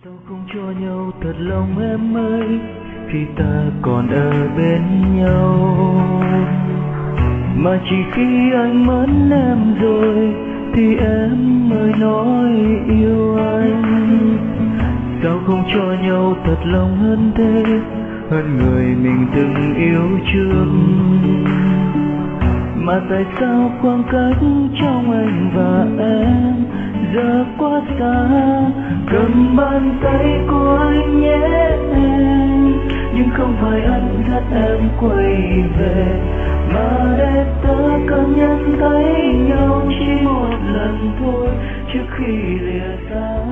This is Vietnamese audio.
Sao không cho nhau thật lòng em ơi, khi ta còn ở bên nhau, mà chỉ khi anh mến em rồi thì em mới nói yêu anh. Sao không cho nhau thật lòng hơn thế, hơn người mình từng yêu trước, mà tại sao khoảng cách trong anh và em giờ quá xa. Cầm bàn tay của anh nhé em, nhưng không phải anh dắt em quay về, mà để ta cảm nhận thấy nhau chỉ một lần thôi trước khi lìa xa.